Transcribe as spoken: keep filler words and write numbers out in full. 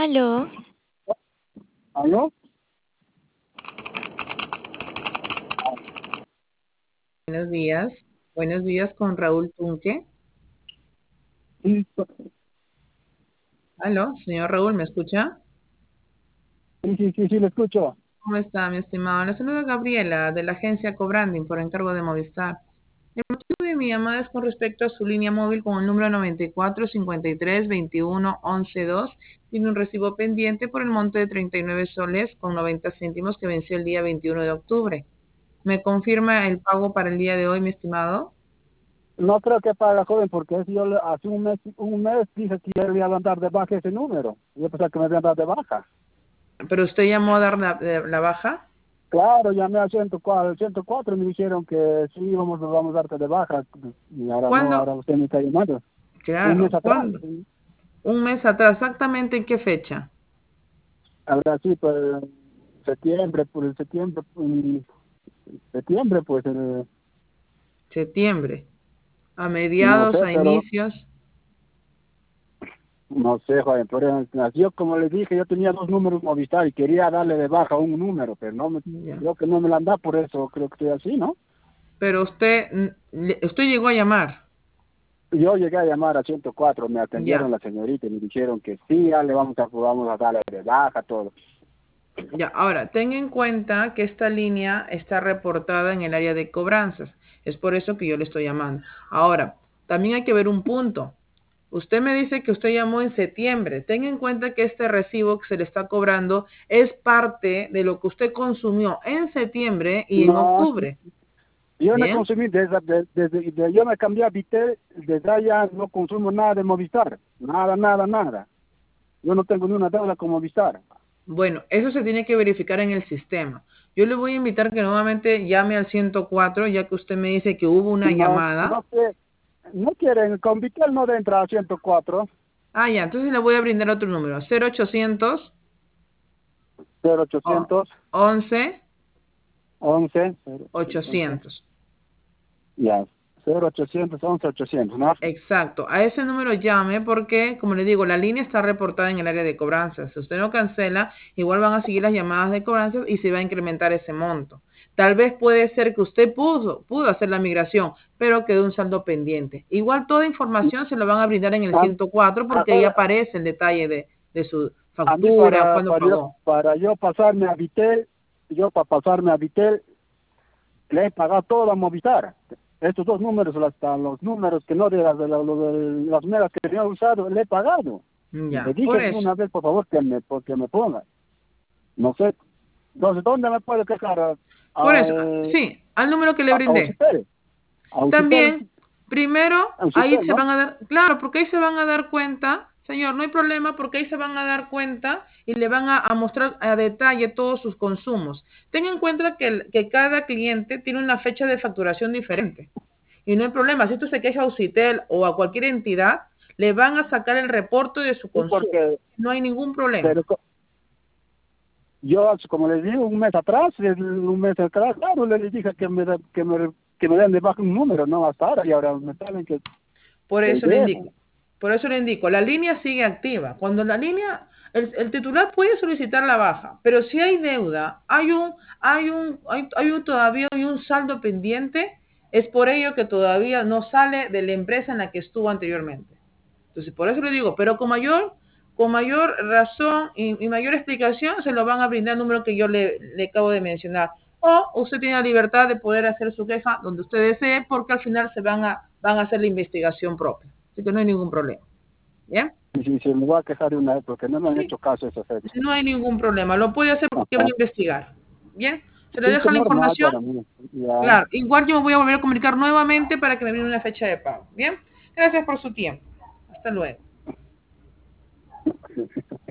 Aló, ¿Aló? Buenos días. Buenos días con Raúl Tunque. Sí, Aló, señor Raúl, ¿me escucha? sí, sí, sí, sí, lo escucho. ¿Cómo está, mi estimado? La saluda Gabriela de la agencia Cobranding por encargo de Movistar. El motivo de mi llamada es con respecto a su línea móvil con el número noventa y cuatro cincuenta y tres veintiuno once dos. Tiene un recibo pendiente por el monto de treinta y nueve soles con noventa céntimos que venció el día veintiuno de octubre. ¿Me confirma el pago para el día de hoy, mi estimado? No creo que paga, joven, porque es- yo le- hace un mes, un mes dije que yo le iba a dar de baja ese número. Yo pensaba que me iban a dar de baja. ¿Pero usted llamó a dar la, de- la baja? Claro, llamé al ciento cuatro, al ciento cuatro y me dijeron que sí, vamos, vamos a darte de baja. Y ahora no, ¿Cuándo? ahora usted me está llamando. Un mes Claro, atrás. ¿cuándo? Un mes atrás, ¿exactamente en qué fecha? Ahora sí, pues septiembre, por el septiembre, mm, septiembre, pues eh, Septiembre. A no mediados, sé, a pero inicios. no sé, joven, pero yo como les dije, yo tenía dos números Movistar y quería darle de baja un número, pero no me, Ya. creo que no me la han dado, por eso creo que estoy así, ¿no? Pero usted, mm, le- usted llegó a llamar. Yo llegué a llamar a ciento cuatro, me atendieron Ya. la señorita y me dijeron que sí, ya le vamos a, vamos a darle de baja, todo. Ya. Ahora, tenga en cuenta que esta línea está reportada en el área de cobranzas. Es por eso que yo le estoy llamando. Ahora, también hay que ver un punto. Usted me dice que usted llamó en septiembre. Tenga en cuenta que este recibo que se le está cobrando es parte de lo que usted consumió en septiembre y en No, octubre. yo no Bien. consumí, desde, desde, desde- desde yo me cambié a Vitel, desde allá no consumo nada de Movistar, nada, nada, nada. Yo no tengo ni una deuda con Movistar. Bueno, eso se tiene que verificar en el sistema. Yo le voy a invitar que nuevamente llame al ciento cuatro, ya que usted me dice que hubo una No, llamada. no que, no quieren, con Vitel no de entra a ciento cuatro, Ah, ya, entonces le voy a brindar otro número. cero ochocientos cero o- ochocientos once once, cero ochocientos, ochocientos. ya, cero ochocientos once ochocientos, ¿no? Exacto, a ese número llame porque, como le digo, la línea está reportada en el área de cobranzas. Si usted no cancela, igual van a seguir las llamadas de cobranzas y se va a incrementar ese monto. Tal vez puede ser que usted pudo, pudo hacer la migración, pero quedó un saldo pendiente. Igual toda información se lo van a brindar en el A, ciento cuatro a, porque ahí aparece el detalle de, de su a mí factura, para, cuándo para, yo, pagó. para yo pasarme a Vitel, yo para pasarme a Vitel, le he pagado todo a Movistar. Estos dos números, hasta los números que no de las, de las, de las megas que yo he usado, le he pagado. Le Ya, por dije eso, una vez, por favor, que me, porque me ponga. No sé. Entonces, ¿dónde me puedo quejar? A, por eso, a, sí, al número que le a, a brindé. Ucitel. A Ucitel, También, primero, a ahí Ucitel, se ¿no? van a dar, claro, porque ahí se van a dar cuenta, señor, no hay problema, porque ahí se van a dar cuenta y le van a, a mostrar a detalle todos sus consumos. Tenga en cuenta que, el- que cada cliente tiene una fecha de facturación diferente. Y no hay problema, si usted se queja a Ucitel o a cualquier entidad, le van a sacar el reporte de su Sí, consumo. porque No hay ningún problema. pero co- yo, como les digo, un mes atrás, el- un mes atrás, claro, les dije que me, da- que me, que me den de baja un número, no hasta ahora, y ahora me salen que Por que eso le debo. indico. Por eso le indico, la línea sigue activa. Cuando la línea, el, el titular puede solicitar la baja, pero si hay deuda, hay un, hay un, hay, hay un todavía hay un saldo pendiente, es por ello que todavía no sale de la empresa en la que estuvo anteriormente. Entonces, por eso le digo, pero con mayor, con mayor razón y, y mayor explicación se lo van a brindar el número que yo le, le acabo de mencionar. O usted tiene la libertad de poder hacer su queja donde usted desee, porque al final se van a, van a hacer la investigación propia. Así que no hay ningún problema. ¿Bien? Y si, si me voy a quejar de una vez, porque no me han Sí, hecho caso esa fecha. no hay ningún problema. Lo puede hacer porque van a Ajá. investigar. ¿Bien? Se le Sí, deja que la normal información. para mí. Ya. Claro, igual yo me voy a volver a comunicar nuevamente para que me brinden una fecha de pago. ¿Bien? Gracias por su tiempo. Hasta luego.